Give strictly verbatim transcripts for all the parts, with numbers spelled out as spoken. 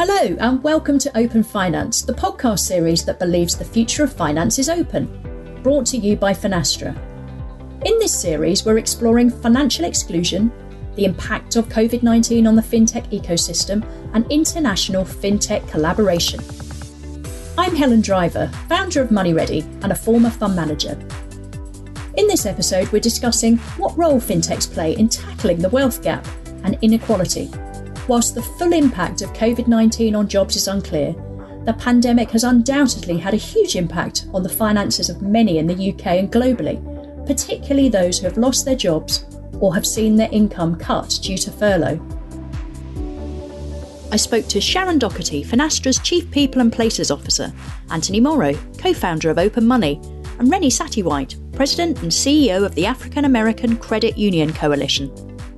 Hello and welcome to Open Finance, the podcast series that believes the future of finance is open, brought to you by Finastra. In this series, we're exploring financial exclusion, the impact of covid nineteen on the fintech ecosystem, and international fintech collaboration. I'm Helen Driver, founder of MoneyReady and a former fund manager. In this episode, we're discussing what role fintechs play in tackling the wealth gap and inequality. Whilst the full impact of covid nineteen on jobs is unclear, the pandemic has undoubtedly had a huge impact on the finances of many in the U K and globally, particularly those who have lost their jobs or have seen their income cut due to furlough. I spoke to Sharon Doherty, Finastra's Chief People and Places Officer, Anthony Morrow, co-founder of Open Money, and Rennie Satterwhite, President and C E O of the African American Credit Union Coalition.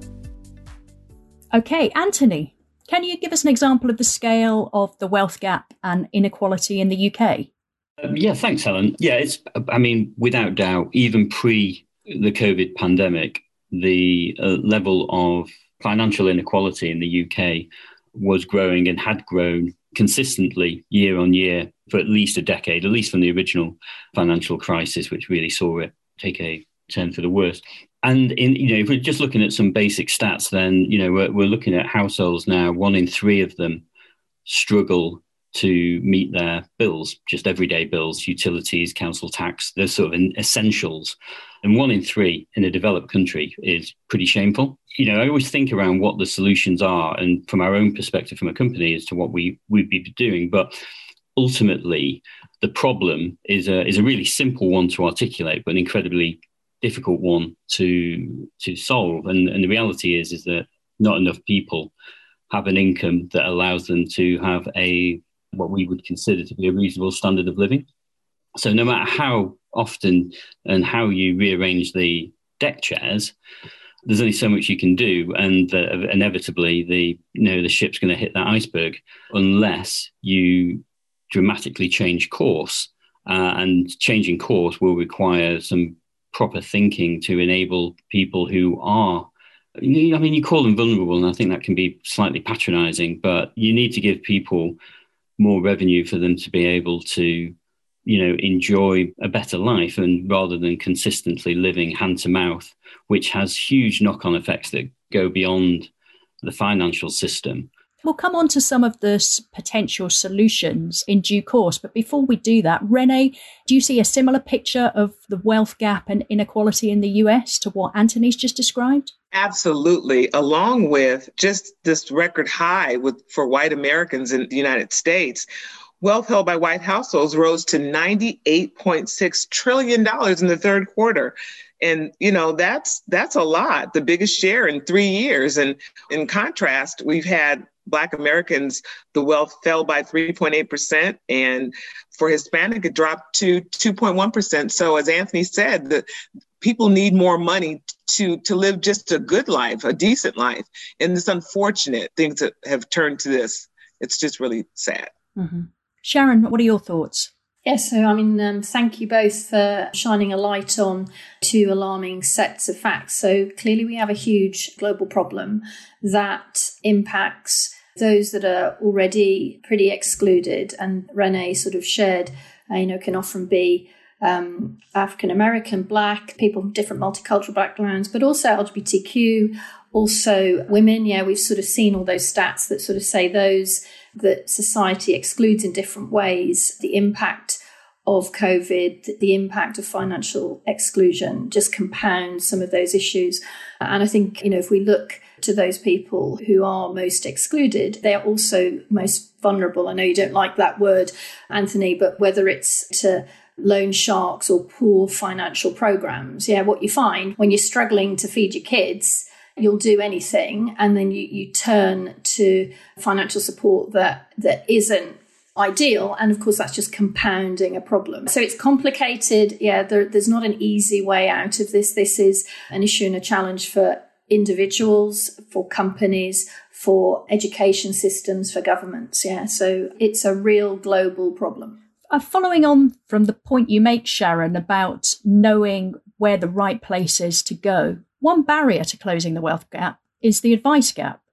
Okay, Anthony, can you give us an example of the scale of the wealth gap and inequality in the U K? Um, yeah, thanks, Helen. Yeah, it's, I mean, without doubt, even pre the COVID pandemic, the uh, level of financial inequality in the U K was growing and had grown consistently year on year for at least a decade, at least from the original financial crisis, which really saw it take a turn for the worse. And in, you know, if we're just looking at some basic stats, then, you know, we're, we're looking at households now, one in three of them struggle to meet their bills, just everyday bills, utilities, council tax, those sort of essentials. And one in three in a developed country is pretty shameful. You know, I always think around what the solutions are, and from our own perspective from a company as to what we, we'd be doing. But ultimately, the problem is a, is a really simple one to articulate, but an incredibly difficult one to to solve. And, and the reality is, is that not enough people have an income that allows them to have a what we would consider to be a reasonable standard of living. So no matter how often and how you rearrange the deck chairs, there's only so much you can do, and uh, inevitably the you know the ship's going to hit that iceberg unless you dramatically change course. Uh, and changing course will require some proper thinking to enable people who are, I mean, you call them vulnerable, and I think that can be slightly patronizing, but you need to give people more revenue for them to be able to, you know, enjoy a better life, and rather than consistently living hand to mouth, which has huge knock-on effects that go beyond the financial system. We'll come on to some of the potential solutions in due course. But before we do that, Rennie, do you see a similar picture of the wealth gap and inequality in the U S to what Anthony's just described? Absolutely. Along with just this record high with for white Americans in the United States, wealth held by white households rose to ninety-eight point six trillion dollars in the third quarter. And, you know, that's that's a lot, the biggest share in three years. And in contrast, we've had Black Americans, the wealth fell by three point eight percent. And for Hispanic, it dropped to two point one percent. So as Anthony said, the people need more money to, to live just a good life, a decent life. And it's unfortunate things that have turned to this. It's just really sad. Mm-hmm. Sharon, what are your thoughts? Yes, so I mean, um, thank you both for shining a light on two alarming sets of facts. So clearly we have a huge global problem that impacts those that are already pretty excluded. And Rennie sort of shared, uh, you know, can often be um, African American, Black, people from different multicultural backgrounds, but also L G B T Q, also women. Yeah, we've sort of seen all those stats that sort of say those that society excludes in different ways. The impact of COVID, the impact of financial exclusion just compounds some of those issues. And I think, you know, if we look to those people who are most excluded, they are also most vulnerable. I know you don't like that word, Anthony, but whether it's to loan sharks or poor financial programs, yeah, what you find when you're struggling to feed your kids, you'll do anything, and then you, you turn to financial support that that isn't ideal. And of course, that's just compounding a problem. So it's complicated. Yeah, there, there's not an easy way out of this. This is an issue and a challenge for individuals, for companies, for education systems, for governments. Yeah, so it's a real global problem. Uh, following on from the point you make, Sharon, about knowing where the right place is to go, one barrier to closing the wealth gap is the advice gap.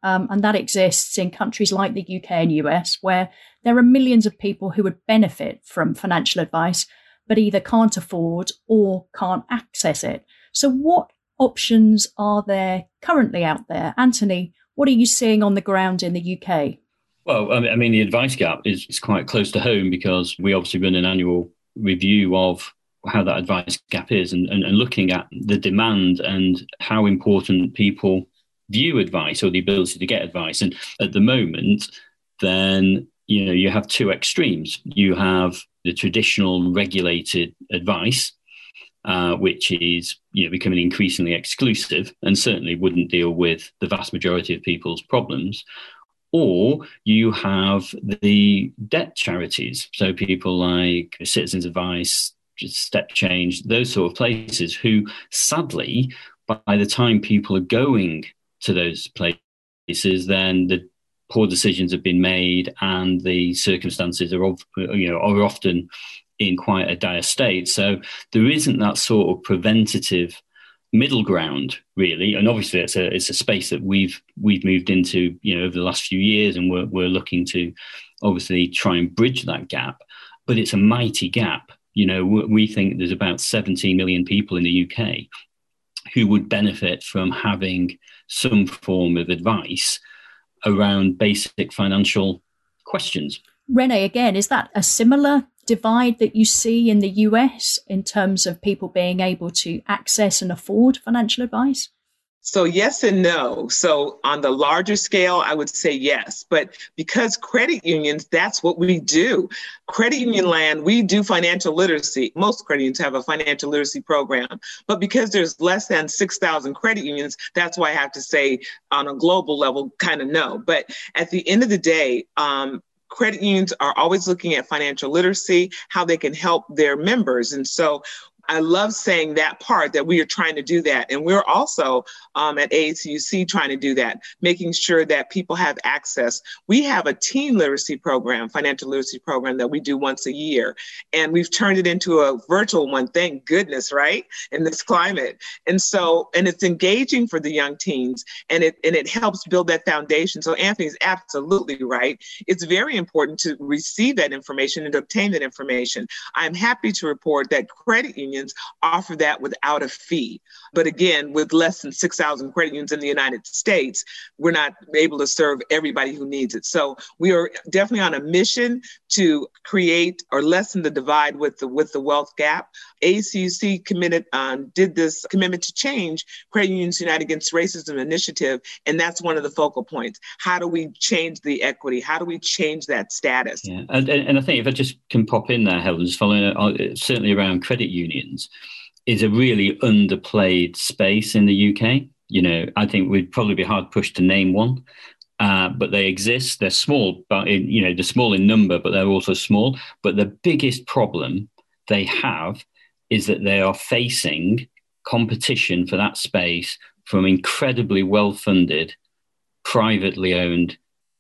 um, and that exists in countries like the U K and U S, where there are millions of people who would benefit from financial advice, but either can't afford or can't access it. So what options are there currently out there? Anthony, what are you seeing on the ground in the U K? Well, I mean, the advice gap is, is quite close to home because we obviously run an annual review of how that advice gap is and, and, and looking at the demand and how important people view advice or the ability to get advice. And at the moment, then, you know, you have two extremes. You have the traditional regulated advice, uh, which is, you know, becoming increasingly exclusive and certainly wouldn't deal with the vast majority of people's problems. Or you have the debt charities, so people like Citizens Advice, Step Change, those sort of places who, sadly, by the time people are going to those places, then the poor decisions have been made and the circumstances are, you know, are often in quite a dire state. So there isn't that sort of preventative middle ground, really, and obviously it's a it's a space that we've we've moved into, you know, over the last few years, and we're we're looking to obviously try and bridge that gap. But it's a mighty gap. You know, we think there's about seventy million people in the U K who would benefit from having some form of advice around basic financial questions. Renee, again, is that a similar divide that you see in the U S in terms of people being able to access and afford financial advice? So yes and no. So on the larger scale, I would say yes. But because credit unions, that's what we do. Credit union land, we do financial literacy. Most credit unions have a financial literacy program. But because there's less than six thousand credit unions, that's why I have to say on a global level, kind of no. But at the end of the day, um, credit unions are always looking at financial literacy, how they can help their members. And so I love saying that part, that we are trying to do that. And we're also um, at A C U C trying to do that, making sure that people have access. We have a teen literacy program, financial literacy program that we do once a year. And we've turned it into a virtual one, thank goodness, right? In this climate. And so, and it's engaging for the young teens, and it, and it helps build that foundation. So Anthony's absolutely right. It's very important to receive that information and to obtain that information. I'm happy to report that credit unions offer that without a fee. But again, with less than six thousand credit unions in the United States, we're not able to serve everybody who needs it. So we are definitely on a mission to create or lessen the divide with the with the wealth gap. A C U C committed um, did this commitment to change Credit Unions United Against Racism initiative, and that's one of the focal points. How do we change the equity? How do we change that status? Yeah, and, and I think if I just can pop in there, Helen, just following uh, certainly around credit unions, is a really underplayed space in the U K. You know, I think we'd probably be hard pushed to name one, uh, but they exist. They're small, but in, you know, they're small in number, but they're also small. But the biggest problem they have is that they are facing competition for that space from incredibly well-funded, privately owned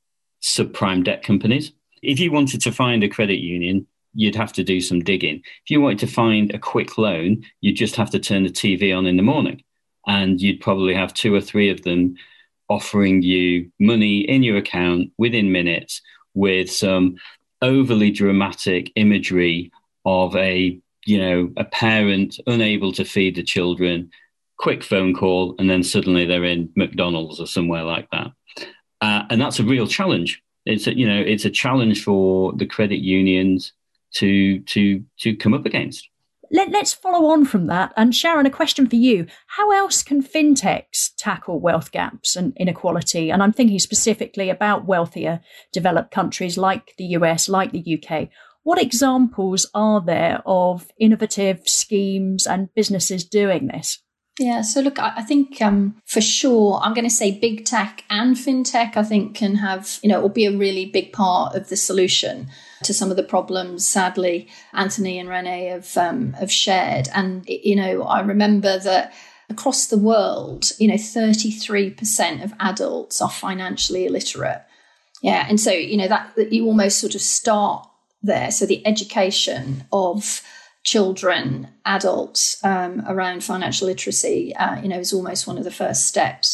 subprime debt companies. If you wanted to find a credit union, you'd have to do some digging. If you wanted to find a quick loan, you'd just have to turn the T V on in the morning, and you'd probably have two or three of them offering you money in your account within minutes with some overly dramatic imagery of a, you know, a parent unable to feed the children, quick phone call, and then suddenly they're in McDonald's or somewhere like that. Uh, and that's a real challenge. It's a, you know, it's a challenge for the credit unions to to to come up against. Let, let's follow on from that. And Sharon, a question for you. How else can fintechs tackle wealth gaps and inequality? And I'm thinking specifically about wealthier developed countries like the U S, like the U K. What examples are there of innovative schemes and businesses doing this? Yeah, so look, I think um, for sure, I'm going to say big tech and fintech, I think can have, you know, will be a really big part of the solution to some of the problems, sadly, Anthony and Renee have, um, have shared. And, you know, I remember that across the world, you know, thirty-three percent of adults are financially illiterate. Yeah, and so, you know, that, that you almost sort of start there. So the education of children, adults um, around financial literacy, uh, you know, is almost one of the first steps.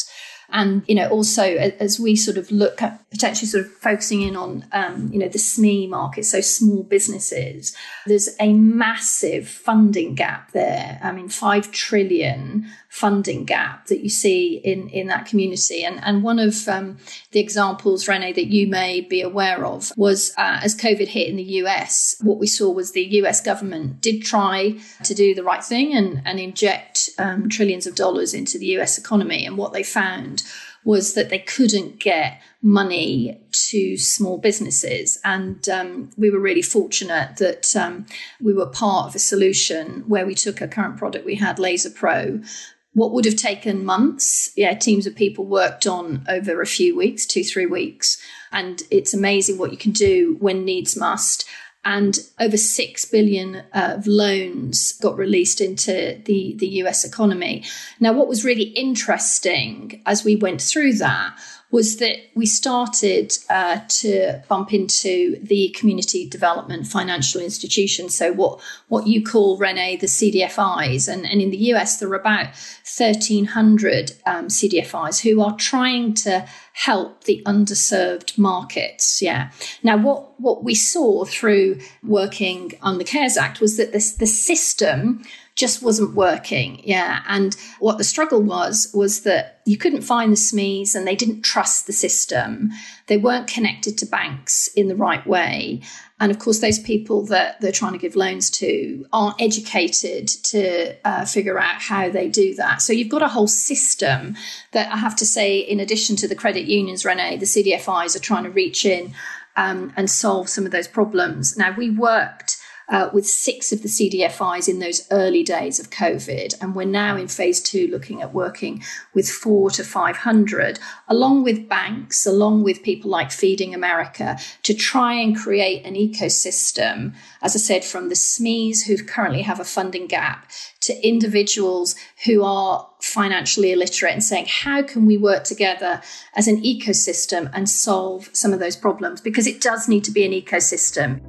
And, you know, also as we sort of look at potentially sort of focusing in on, um, you know, the S M E market, so small businesses, there's a massive funding gap there. I mean, five trillion funding gap that you see in, in that community. And, and one of um, the examples, Renee, that you may be aware of was uh, as COVID hit in the U S, what we saw was the U S government did try to do the right thing and, and inject um, trillions of dollars into the U S economy. And what they found was that they couldn't get money to small businesses. And um, we were really fortunate that um, we were part of a solution where we took a current product we had, Laser Pro. What would have taken months, yeah, teams of people worked on over a few weeks, two, three weeks. And it's amazing what you can do when needs must. And over six billion of loans got released into the, the U S economy. Now, what was really interesting as we went through that was that we started uh, to bump into the community development financial institutions. So what, what you call, Renee, the C D F Is. And, and in the U S, there are about thirteen hundred um, C D F Is who are trying to help the underserved markets. Yeah. Now, what, what we saw through working on the CARES Act was that this, the system just wasn't working. Yeah. And what the struggle was, was that you couldn't find the S M Es and they didn't trust the system. They weren't connected to banks in the right way. And of course, those people that they're trying to give loans to aren't educated to uh, figure out how they do that. So you've got a whole system that I have to say, in addition to the credit unions, Renee, the C D F Is are trying to reach in um, and solve some of those problems. Now, we worked Uh, with six of the C D F Is in those early days of COVID. And we're now in phase two looking at working with four to five hundred, along with banks, along with people like Feeding America, to try and create an ecosystem, as I said, from the S M Es who currently have a funding gap to individuals who are financially illiterate and saying, how can we work together as an ecosystem and solve some of those problems? Because it does need to be an ecosystem.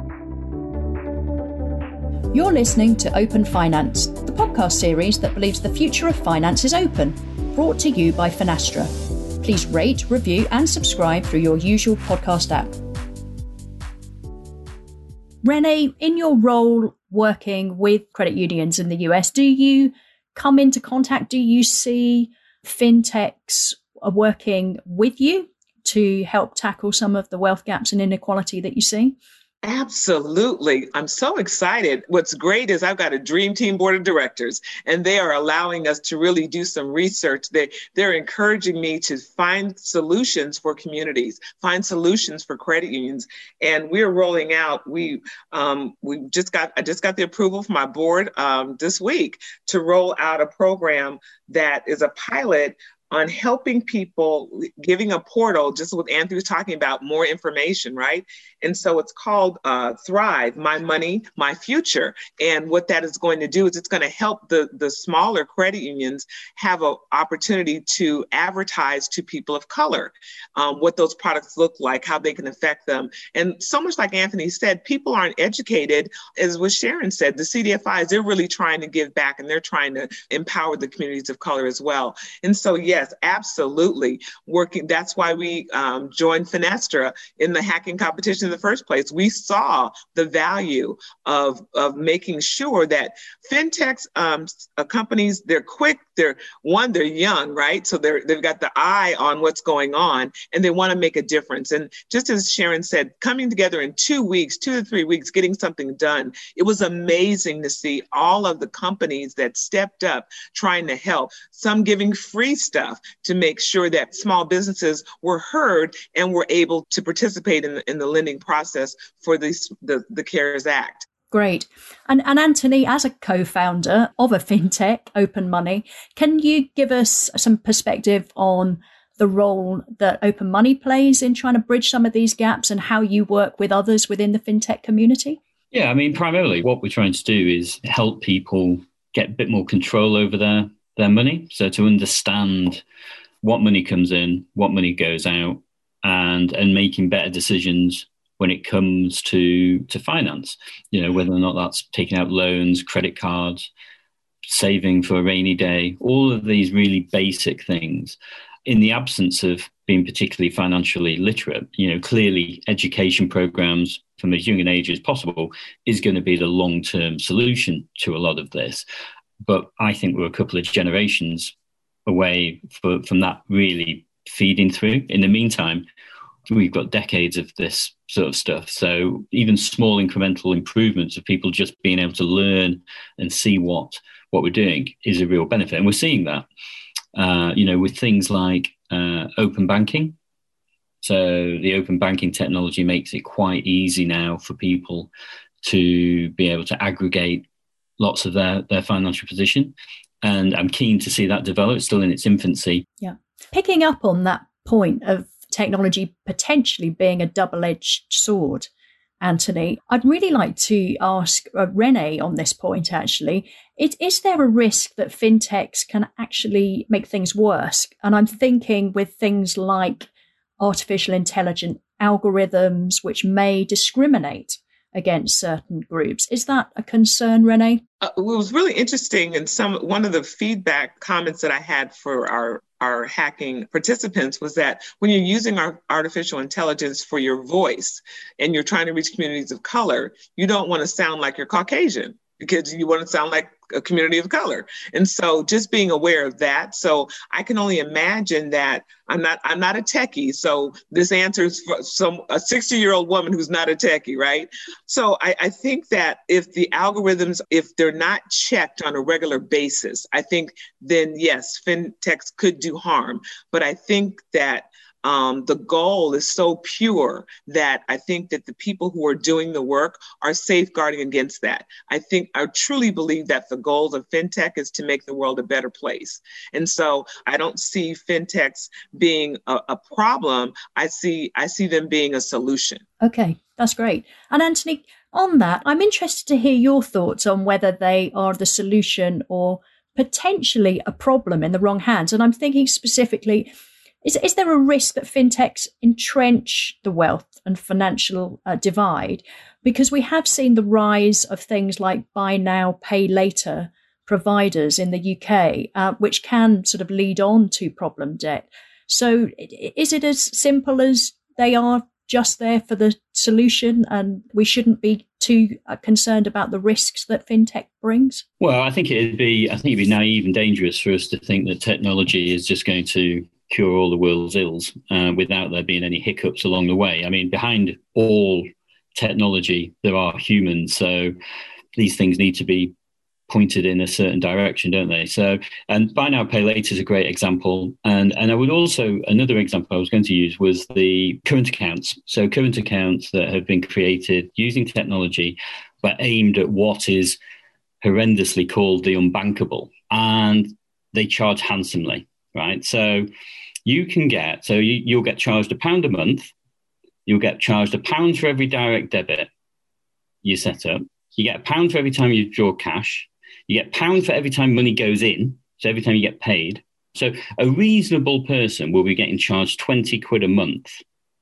You're listening to Open Finance, the podcast series that believes the future of finance is open, brought to you by Finastra. Please rate, review and subscribe through your usual podcast app. Renee, in your role working with credit unions in the U S, do you come into contact, do you see fintechs working with you to help tackle some of the wealth gaps and inequality that you see? Absolutely. I'm so excited. What's great is I've got a dream team board of directors, and they are allowing us to really do some research. They, they're encouraging me to find solutions for communities, find solutions for credit unions. And we're rolling out, we um, we just got, I just got the approval from my board um, this week to roll out a program that is a pilot on helping people, giving a portal, just what Anthony was talking about, more information, right? And so it's called uh, Thrive, My Money, My Future. And what that is going to do is it's going to help the, the smaller credit unions have an opportunity to advertise to people of color, um, what those products look like, how they can affect them. And so much like Anthony said, people aren't educated, as what Sharon said, the C D F Is, they're really trying to give back and they're trying to empower the communities of color as well. And so, yes, Yes, absolutely. Working. That's why we um, joined Finastra in the hacking competition in the first place. We saw the value of, of making sure that fintechs, um, uh, companies, they're quick. They're one, they're young, right? So they're, they've got the eye on what's going on and they want to make a difference. And just as Sharon said, coming together in two weeks, two to three weeks, getting something done, it was amazing to see all of the companies that stepped up trying to help, some giving free stuff to make sure that small businesses were heard and were able to participate in the, in the lending process for this, the, the CARES Act. Great. And, and Anthony, as a co-founder of a fintech, Open Money, can you give us some perspective on the role that Open Money plays in trying to bridge some of these gaps and how you work with others within the fintech community? Yeah, I mean, primarily what we're trying to do is help people get a bit more control over their their money. So to understand what money comes in, what money goes out, and and making better decisions when it comes to to finance, you know, whether or not that's taking out loans, credit cards, saving for a rainy day, all of these really basic things. in the absence of being particularly financially literate, you know, clearly education programs from as young an age as possible is going to be the long-term solution to a lot of this. But I think we're a couple of generations away for, from that really feeding through. In the meantime, we've got decades of this sort of stuff. So even small incremental improvements of people just being able to learn and see what, what we're doing is a real benefit. And we're seeing that, uh, you know, with things like uh, open banking. So the open banking technology makes it quite easy now for people to be able to aggregate lots of their, their financial position. And I'm keen to see that develop. It's still in its infancy. Yeah. Picking up on that point of technology potentially being a double-edged sword, Anthony, I'd really like to ask uh, Renee on this point, actually. It, is there a risk that fintechs can actually make things worse? And I'm thinking with things like artificial intelligent algorithms, which may discriminate against certain groups. Is that a concern, Renee? Uh, it was really interesting, and some one of the feedback comments that I had for our our hacking participants was that when you're using our artificial intelligence for your voice and you're trying to reach communities of color, you don't want to sound like you're Caucasian because you want to sound like a community of color. And so just being aware of that. So I can only imagine that I'm not, I'm not a techie. So this answers for some, a sixty year old woman who's not a techie, right? So I, I think that if the algorithms, if they're not checked on a regular basis, I think then yes, fintechs could do harm. But I think that Um, the goal is so pure that I think that the people who are doing the work are safeguarding against that. I think, I truly believe that the goal of fintech is to make the world a better place. And so I don't see fintechs being a, a problem. I see, I see them being a solution. Okay, that's great. And Anthony, on that, I'm interested to hear your thoughts on whether they are the solution or potentially a problem in the wrong hands. And I'm thinking specifically, Is, is there a risk that fintechs entrench the wealth and financial uh, divide? Because we have seen the rise of things like buy now, pay later providers in the U K, uh, which can sort of lead on to problem debt. So is it as simple as they are just there for the solution and we shouldn't be too uh, concerned about the risks that fintech brings? Well, I think it'd be, I think it'd be naive and dangerous for us to think that technology is just going to cure all the world's ills uh, without there being any hiccups along the way. I mean, behind all technology, there are humans. So these things need to be pointed in a certain direction, don't they? So, and buy now, pay later is a great example. And, and I would also, another example I was going to use was the current accounts. So current accounts that have been created using technology, but aimed at what is horrendously called the unbankable. And they charge handsomely, right? So you can get, so you, you'll get charged a pound a month. You'll get charged a pound for every direct debit you set up. You get a pound for every time you draw cash. You get a pound for every time money goes in. So every time you get paid. So a reasonable person will be getting charged twenty quid a month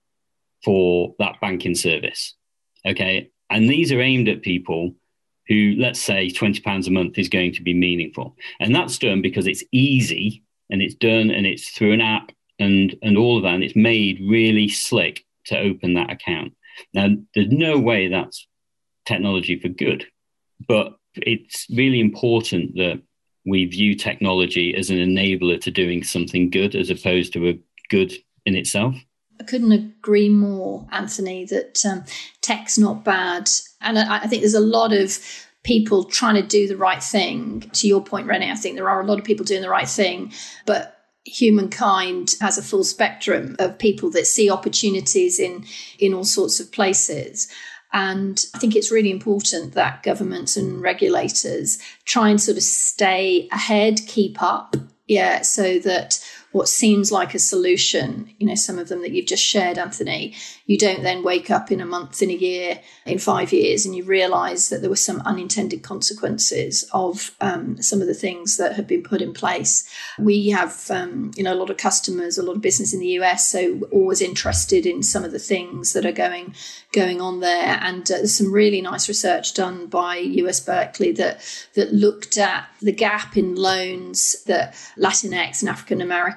for that banking service. Okay. And these are aimed at people who, let's say twenty pounds a month is going to be meaningful. And that's done because it's easy and it's done and it's through an app and, and all of that. And it's made really slick to open that account. Now, there's no way that's technology for good, but it's really important that we view technology as an enabler to doing something good as opposed to a good in itself. I couldn't agree more, Anthony, that um, tech's not bad. And I, I think there's a lot of people trying to do the right thing. To your point, Renee, I think there are a lot of people doing the right thing, but humankind has a full spectrum of people that see opportunities in, in all sorts of places. And I think it's really important that governments and regulators try and sort of stay ahead, keep up, yeah, so that what seems like a solution, you know, some of them that you've just shared, Anthony, you don't then wake up in a month, in a year, in five years, and you realise that there were some unintended consequences of um, some of the things that have been put in place. We have, um, you know, a lot of customers, a lot of business in the U S, so we're always interested in some of the things that are going going on there. And uh, there's some really nice research done by U S Berkeley that that looked at the gap in loans that Latinx and African American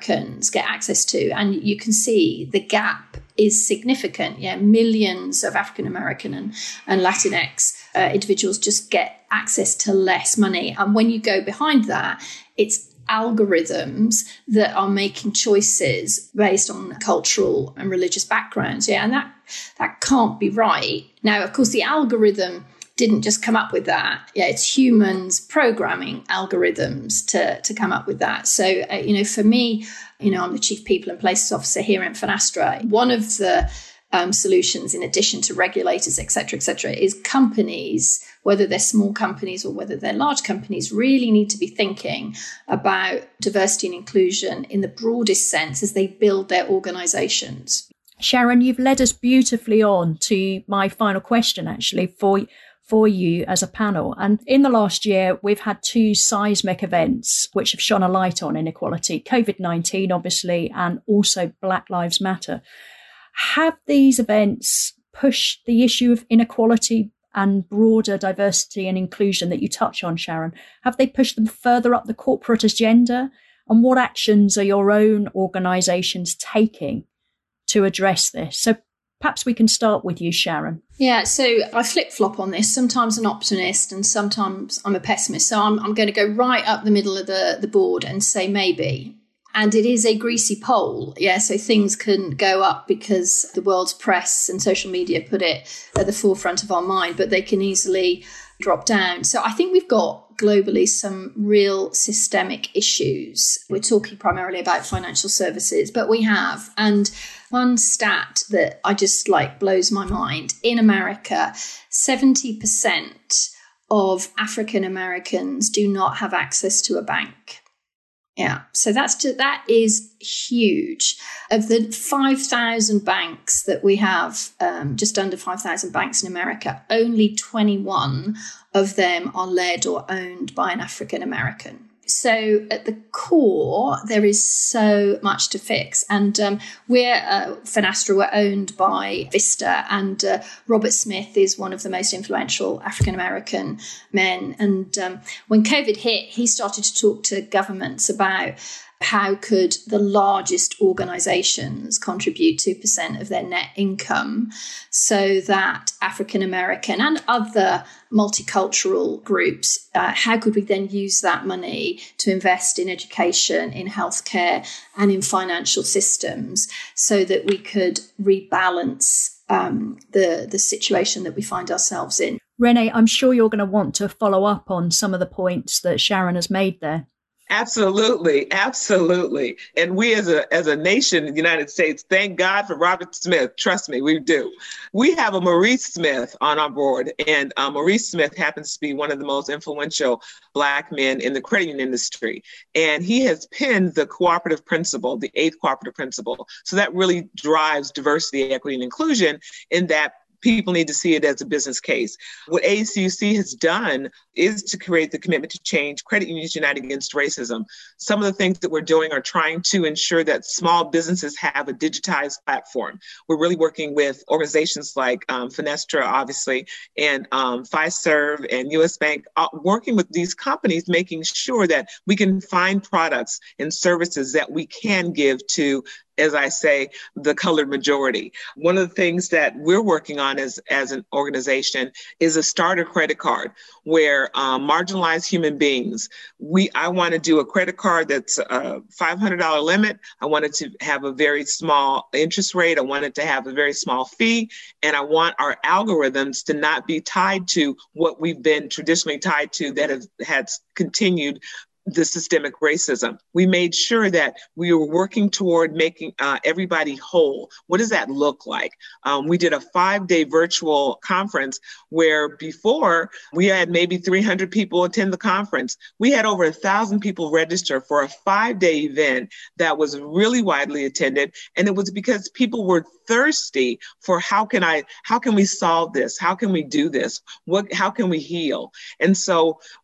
Americans get access to. And you can see the gap is significant. Yeah, millions of African American and, and Latinx uh, individuals just get access to less money. And when you go behind that, it's algorithms that are making choices based on cultural and religious backgrounds. Yeah, and that that can't be right. Now, of course, the algorithm didn't just come up with that. Yeah, it's humans programming algorithms to, to come up with that. So, uh, you know, for me, you know, I'm the Chief People and Places Officer here in Finastra. One of the um, solutions, in addition to regulators, et cetera, et cetera, is companies, whether they're small companies or whether they're large companies, really need to be thinking about diversity and inclusion in the broadest sense as they build their organizations. Sharon, you've led us beautifully on to my final question, actually, for for you as a panel. And in the last year, we've had two seismic events which have shone a light on inequality, COVID nineteen, obviously, and also Black Lives Matter. Have these events pushed the issue of inequality and broader diversity and inclusion that you touch on, Sharon? Have they pushed them further up the corporate agenda? And what actions are your own organisations taking to address this? So perhaps we can start with you, Sharon. Yeah, so I flip-flop on this. Sometimes an optimist and sometimes I'm a pessimist. So I'm, I'm going to go right up the middle of the, the board and say maybe. And it is a greasy pole. Yeah, so things can go up because the world's press and social media put it at the forefront of our mind, but they can easily drop down. So I think we've got globally some real systemic issues. We're talking primarily about financial services, but we have. And one stat that I just like blows my mind. In America, seventy percent of African Americans do not have access to a bank. Yeah, so that's just, that is huge. Of the five thousand banks that we have, um, just under five thousand banks in America, only twenty-one of them are led or owned by an African American. So at the core, there is so much to fix. And um, we're, uh, Finastra, we're owned by Vista, and uh, Robert Smith is one of the most influential African-American men. And um, when COVID hit, he started to talk to governments about how could the largest organizations contribute two percent of their net income so that African-American and other multicultural groups, uh, how could we then use that money to invest in education, in healthcare, and in financial systems so that we could rebalance um, the, the situation that we find ourselves in? Renee, I'm sure you're going to want to follow up on some of the points that Sharon has made there. Absolutely. Absolutely. And we as a as a nation in the United States, thank God for Robert Smith. Trust me, we do. We have a Maurice Smith on our board, and uh, Maurice Smith happens to be one of the most influential Black men in the credit union industry. And he has penned the cooperative principle, the eighth cooperative principle. So that really drives diversity, equity, and inclusion in that people need to see it as a business case. What A C U C has done is to create the commitment to change Credit Unions United Against Racism. Some of the things that we're doing are trying to ensure that small businesses have a digitized platform. We're really working with organizations like um, Finastra, obviously, and um, Fiserv and U S Bank, uh, working with these companies, making sure that we can find products and services that we can give to, as I say, the colored majority. One of the things that we're working on as, as an organization is a starter credit card where um, marginalized human beings, we I want to do a credit card that's a five hundred dollars limit. I want it to have a very small interest rate. I want it to have a very small fee. And I want our algorithms to not be tied to what we've been traditionally tied to that has, has continued the systemic racism. We made sure that we were working toward making uh, everybody whole. What does that look like? Um, we did a five-day virtual conference where before we had maybe three hundred people attend the conference. We had over a thousand people register for a five-day event that was really widely attended. And it was because people were thirsty for how can I, how can we solve this? How can we do this? What, how can we heal? And so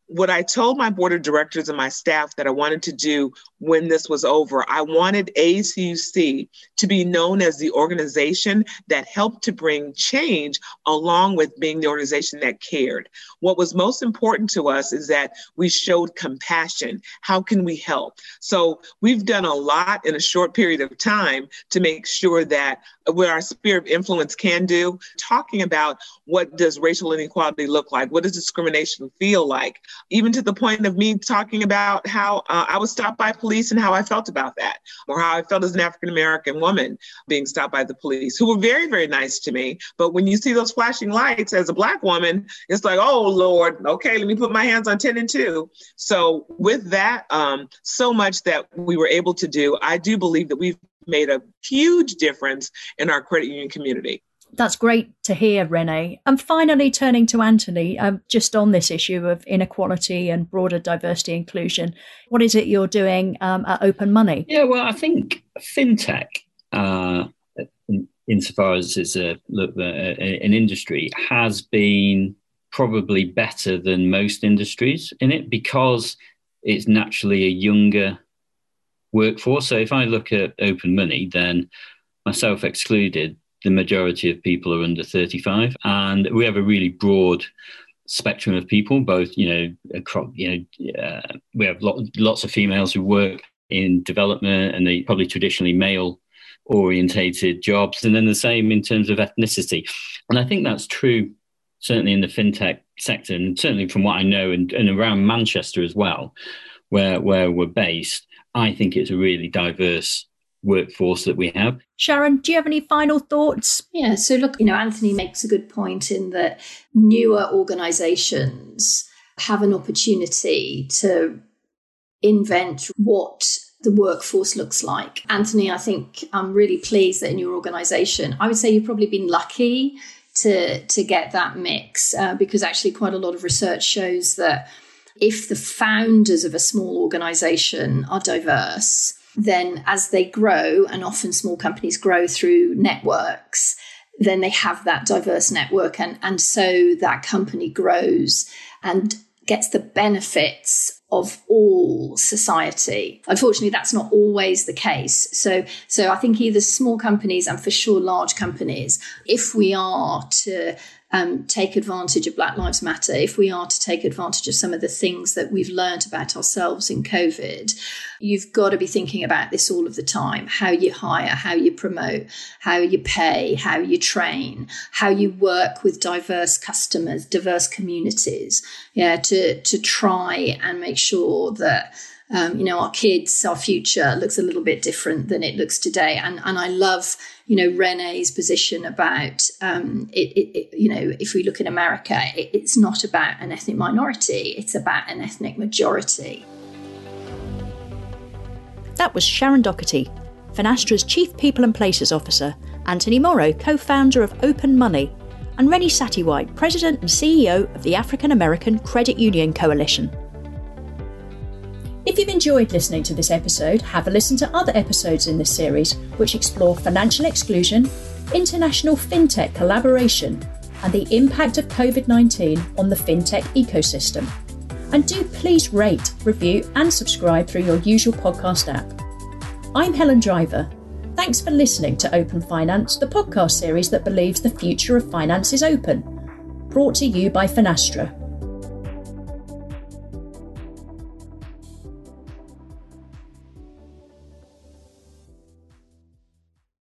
what I told my board of directors and my staff that I wanted to do when this was over, I wanted A C U C to be known as the organization that helped to bring change along with being the organization that cared. What was most important to us is that we showed compassion. How can we help? So we've done a lot in a short period of time to make sure that what our sphere of influence can do, talking about what does racial inequality look like? What does discrimination feel like? Even to the point of me talking about how uh, I was stopped by police and how I felt about that, or how I felt as an African-American woman being stopped by the police, who were very, very nice to me. But when you see those flashing lights as a Black woman, it's like, oh, Lord, okay, let me put my hands on ten and two. So with that, um, so much that we were able to do, I do believe that we've made a huge difference in our credit union community. That's great to hear, Renee. And finally, turning to Anthony, um, just on this issue of inequality and broader diversity inclusion, what is it you're doing um, at Open Money? Yeah, well, I think fintech, uh, in, insofar as it's a, look, a, an industry, has been probably better than most industries in it because it's naturally a younger workforce. So if I look at Open Money, then myself excluded, the majority of people are under thirty-five, and we have a really broad spectrum of people, both, you know, across, you know, uh, we have lot, lots of females who work in development and they probably traditionally male orientated jobs. And then the same in terms of ethnicity. And I think that's true, certainly in the fintech sector, and certainly from what I know, and, and around Manchester as well, where, where we're based, I think it's a really diverse workforce that we have. Sharon, do you have any final thoughts? Yeah, so look, you know, Anthony makes a good point in that newer organisations have an opportunity to invent what the workforce looks like. Anthony, I think I'm really pleased that in your organisation, I would say you've probably been lucky to, to get that mix uh, because actually quite a lot of research shows that if the founders of a small organisation are diverse, then as they grow, and often small companies grow through networks, then they have that diverse network. And, and so that company grows and gets the benefits of all society. Unfortunately, that's not always the case. So, so I think either small companies and for sure large companies, if we are to Um, take advantage of Black Lives Matter, if we are to take advantage of some of the things that we've learned about ourselves in COVID, you've got to be thinking about this all of the time. How you hire, how you promote, how you pay, how you train, how you work with diverse customers, diverse communities, yeah, to, to try and make sure that Um, you know, our kids, our future looks a little bit different than it looks today. And and I love, you know, Renee's position about, um, it, it, it, you know, if we look in America, it, it's not about an ethnic minority, it's about an ethnic majority. That was Sharon Doherty, Finastra's Chief People and Places Officer, Anthony Morrow, co-founder of Open Money, and Renee Satterwhite, President and C E O of the African American Credit Union Coalition. If you've enjoyed listening to this episode, have a listen to other episodes in this series, which explore financial exclusion, international fintech collaboration, and the impact of COVID nineteen on the fintech ecosystem. And do please rate, review, and subscribe through your usual podcast app. I'm Helen Driver. Thanks for listening to Open Finance, the podcast series that believes the future of finance is open. Brought to you by Finastra.